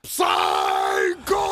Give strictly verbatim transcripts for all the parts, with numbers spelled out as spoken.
Psycho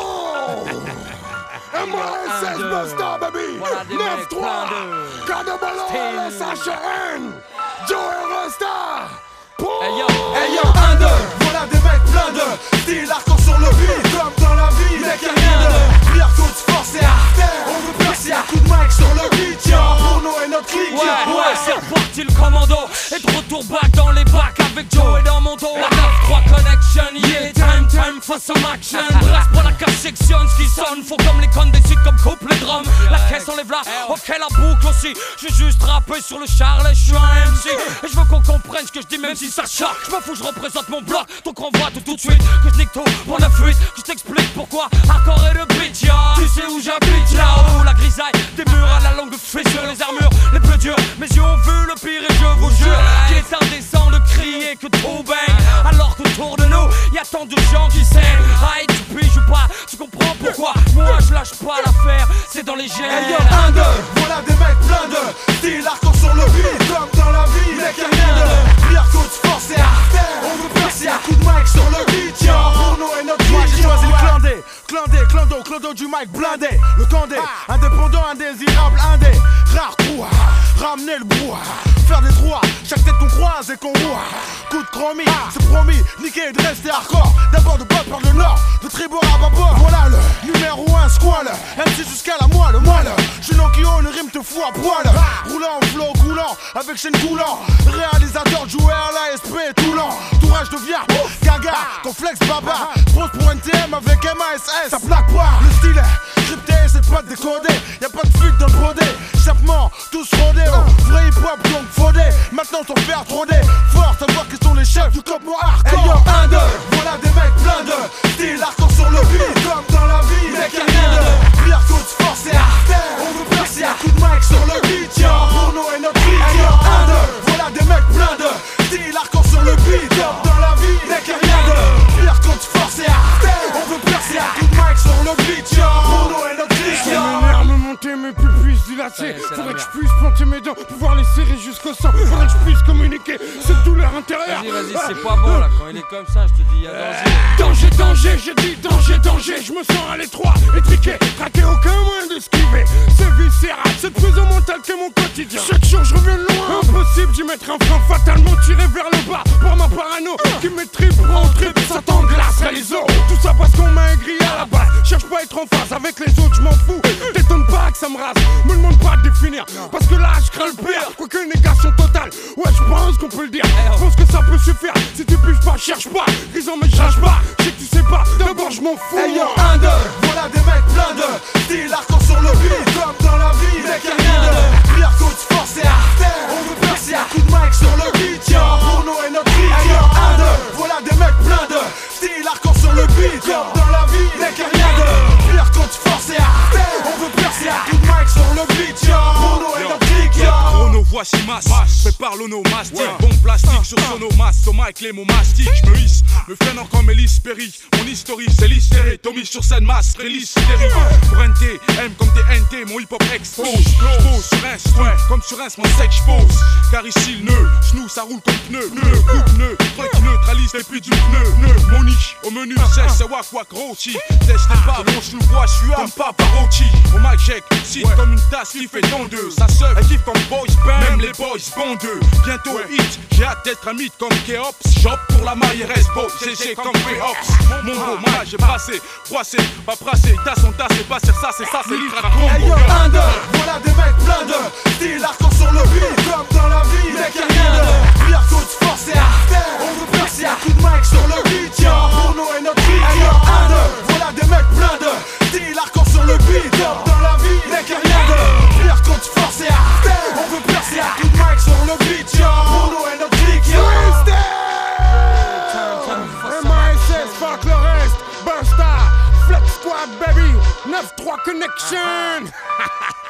M A S S Busta, baby. neuf trois Cardobalo, S H N Joe Rasta. Hey yo, hey yo, un, deux. Voilà des mecs pleins de style hardcore sur le beat. Comme dans la vie, mec y'a rien de pire que de force et artère. On veut percer un coup de mic sur le beat. Tiens, pour nous et notre clique. Ouais, ouais, c'est reparti le commando. Et de retour back dans les bacs avec Joe et dans mon dos. La neuf trois connection, yeah, time, time for some action. Reste pour la cache section, ce qui sonne. Faut comme les connes des sites comme coupe les drums. La caisse enlève là, ok la boucle aussi. J'ai juste rappé sur le charlet, je suis un M C. Et je veux qu'on comprenne ce que je dis même si ça choque. Je m'en fous, je représente mon bloc. Donc renvoie tout tout de suite. Que je nique tout pour la fuite. Que je t'explique pourquoi accord et le beat, ya. Tu sais où j'habite là-haut. La grisaille des murs à la langue de fissure. Les armures les plus dures. Mes yeux ont vu le pire et je vous jure qu'il est indécent de crier que tout baigne. Alors qu'autour de nous y'a tant de gens qui saignent. Aïe, tu piges ou pas, tu comprends pourquoi. Moi je lâche pas l'affaire, c'est dans les gènes. Hey yo, un, deux, voilà des mecs pleins de style hardcore sur le beat. Comme dans la vie, mec y'a rien de pire que de force et artère. On veut percer un coup de mic sur le beat. Tiens, pour nous et notre clique. Moi j'ai choisi le clandé, clandé, clando, clodo du mic blindé. Le candé, indépendant, indésirable, indé. Rare trou, ramener le bois. Faire des trous, chaque tête qu'on croise et qu'on roue. Coup de chromie, c'est promis, niquer et de rester hardcore. D'abord de pas perdre le nord, de tribord à bâbord. Voilà le numéro un squal, M C jusqu'à la moelle, moelle. J'suis Nokio, une rime te fout à poil. Roulant, flow, coulant, avec chaîne coulant. Réalisateur, joueur à la S P, tout lent. Tourage devient gaga, ton flex baba. Pose pour N T M avec M A S S, ça plaque pas. Le style est crypté, c'est pas décodé. Y'a pas de fuite dans le brodé. Échappement, tous rodés, oh, vrai hip hop donc faudé. Maintenant t'en faire trop des fort, savoir qui sont les chefs du cop moi hardcore. Hey yo, un, deux, voilà des mecs pleins de style hardcore sur le beat. Comme dans la vie, mec y'a rien de pire que de force et artère. On veut percer un coup de mic sur le beat. Tiens, pour nous et notre clique. Hey yo, un, deux, voilà des mecs pleins de style hardcore sur le beat. Comme dans la vie, mec y'a rien de pire que de force et artère. On veut percer un coup de mic sur le beat. Tiens, pour nous et notre clique. Ça m'énerve me monter mes pupilles dilatées. Faudrait que je puisse planter mes dents, pouvoir les serrer jusqu'au sang. Faudrait que je puisse communiquer cette douleur intérieure. Vas-y, vas-y, c'est pas bon là, quand il est comme ça, je te dis, y'a danger. Danger, danger, j'ai dit danger, danger. Je me sens à l'étroit, étriqué, traqué, aucun moyen d'esquiver. C'est viscéral, cette prison mentale que mon quotidien. Chaque jour je reviens de loin, impossible d'y mettre un frein. Fatalement tiré vers le bas, par ma parano qui me tripe en trip, ça t'englacerait les os. Tout ça parce qu'on m'a aigri à la base. Cherche pas à être en phase avec les autres, je m'en fous. T'étonne pas que ça me rase, me demande pas de définir. Parce que là je crains le pire, quoique négation totale. Ouais, je pense qu'on peut le dire, je pense que ça peut suffire. Si tu piges pas, cherche pas, grisant mais cherche pas. Je sais que tu sais pas, d'abord je m'en fous. Hey yo, un, deux, voilà des mecs pleins de style hardcore sur le beat. Comme dans la vie, mec y'a rien de pire que de force et artère. On veut percer un coup de mic sur le beat. Tiens, pour nous et notre clique. Hey yo, un, deux, voilà des mecs pleins de style hardcore sur le beat. Comme dans la vie, mec y'a rien de pire que de force et artère. On veut percer un coup de mic sur le beat. Tiens, pour nous et notre clique. Chrono, voici masse, prépare l'onomastique. Bombe plastique sur sonomas, Thomas avec les mots mastiques. Je me hisse, me freine encore Mélis Perry. Mon historique c'est l'hystérique, Tommy sur scène, masse, release, hystérique. Pour N T, M comme des N T, mon hip hop expose. J'pose sur un ouais. Comme sur un, mon sec j'pose. Car ici le nœud, genou ça roule comme pneu. Pneu, coupe pneu, truc neutralise les plis du pneu. Pneu, mon niche, au menu, sèche, c'est wak wak rôti. Testez pas, bon je le vois, je suis comme Papa Rochi. Au Mac Jack, cite comme une tasse qui fait tondeuse. Ça seule, elle kiffe comme boys band, même les boys bondeux. Bientôt hit, j'ai hâte d'être un mythe comme Keops. Job pour la maille, reste beau, G G comme Keops. Mon beau mal, j'ai passé, froissé, pas prassé. Tas son tas, c'est pas sur ça, c'est ça, c'est l'ultra combo. Hey yo, un, deux, voilà des mecs pleins de style hardcore sur le beat. Comme dans la vie, mec y'a rien de pire que de force et artère. On veut percer un coup de mic sur le beat. Tiens, pour nous et notre clique. Hey yo, un, deux, voilà des mecs pleins de style hardcore sur le beat. Comme dans la vie, mec y'a rien de pire que de force et artère. On veut percer un coup de mic sur le beat. Tiens, pour nous et notre clique. M A S S, fuck le reste. Busta, Flex Squad, baby. neuf trois connection.